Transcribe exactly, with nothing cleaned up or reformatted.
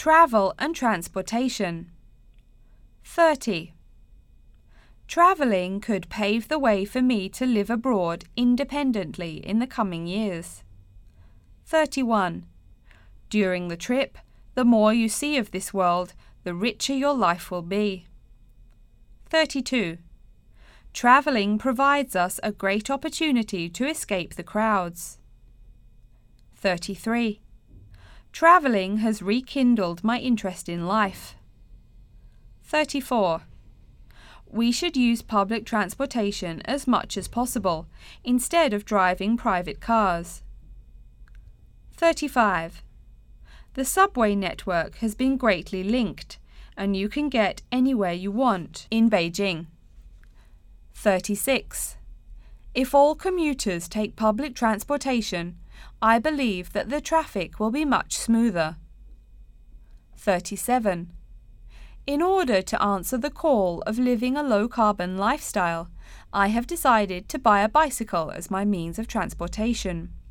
Travel and transportation. thirty. Travelling could pave the way for me to live abroad independently in the coming years. thirty-one. During the trip, the more you see of this world, the richer your life will be. thirty-two. Travelling provides us a great opportunity to escape the crowds. thirty-three. Travelling has rekindled my interest in life. thirty-four. We should use public transportation as much as possible, instead of driving private cars. thirty-five. The subway network has been greatly linked, and you can get anywhere you want in Beijing. thirty-six. If all commuters take public transportation, I believe that the traffic will be much smoother. thirty-seven. In order to answer the call of living a low-carbon lifestyle, I have decided to buy a bicycle as my means of transportation.